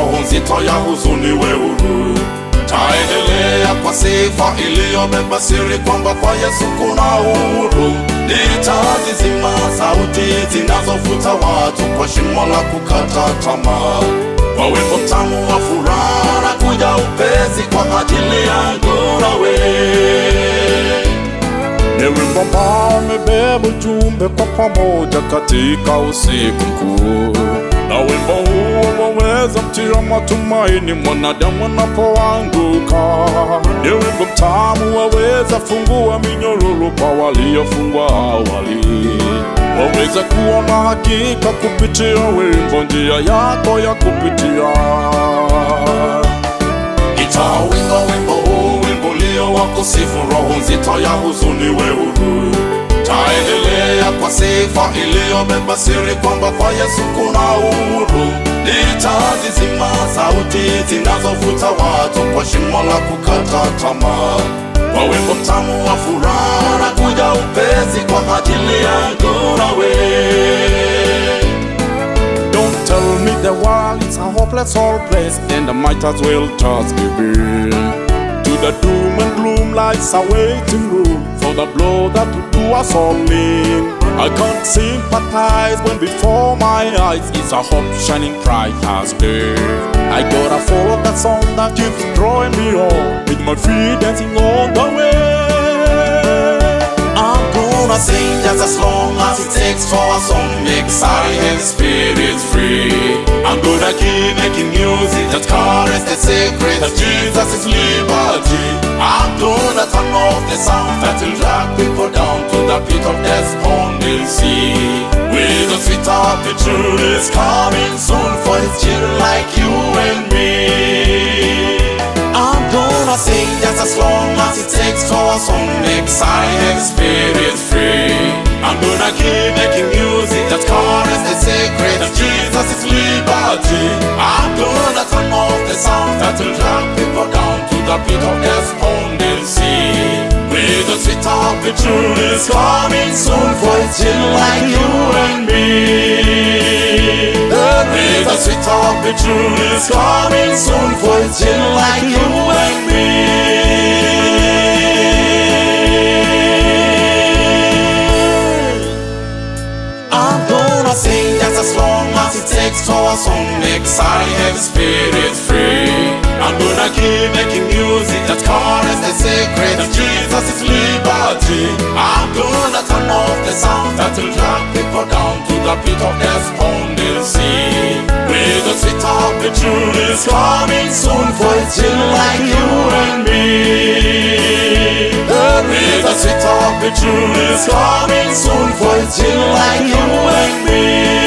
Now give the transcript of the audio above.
roho nzito ya huzuni we huru. Taendelea kwa sifa iliyobeba siri kwamba kwa Yesu kuna uhuru. Nitazizima sauti zinazovuta watu kwa shimo la kukata tamaa. Kwa wimbo mtamu wa furaha na kuja upesi kwa ajili yangu na wewe. Ni wimbo ambao umebeba ujumbe kwa pamoja katika usiku mkuu. Na wimbo huo waweza mtia matumaini mwanadamu anapoanguka. Ni wimbo mtamu waweza fungua minyororo kwa waliofungwa awali. Waweza kuwa na hakika kupitia wimbo njia yako ya kupitia. Gitaa wimbo huu, wimbo ulio wa kusifu, roho nzito ya huzuni we huru. Taendelea kwa sifa iliyobeba siri kwamba kwa Yesu kuna uhuru. Nitazizima sauti zinazovuta watu kwa shimo la kukata tamaa. Kwa wimbo mtamu wa furaha na kuja upesi kwa ajili yangu na wewe. Don't tell me the world is a hopeless whole place, and I might as well just give in to the doom and gloom lies a waiting room for the blow that will do us all in. I can't sympathize when before my eyes is a hope shining bright as day. I gotta follow that song that keeps drawing me on, with my feet dancing on the way. I'm gonna sing just as long as it takes for a song make sorry and spirits free. I'm gonna keep making music that carries the secret that Jesus is liberty. I'm gonna turn off the sound that will drag people down to the pit of desponding sea. With a sweet happy truth is coming soon for his children like you and me. I'm gonna sing just as long as it takes for a song make sorry and spirits free. I'm gonna keep making music that carries the secret that Jesus is liberty. I'm gonna turn off the sound that will drag people down to the pit of desponding sea. With a sweet happy truth is coming soon for it's children like you and me. With a sweet happy truth is coming soon for it's children like you and me. Sing just as long as it takes for a song make sorry and spirits free. I'm gonna keep making music that carries the secret that Jesus is liberty. I'm gonna turn off the sound that will drag people down to the pit of desponding sea. With a sweet happy truth is coming soon for it's children like you and me. With a sweet happy truth is coming soon for it's children like you and me.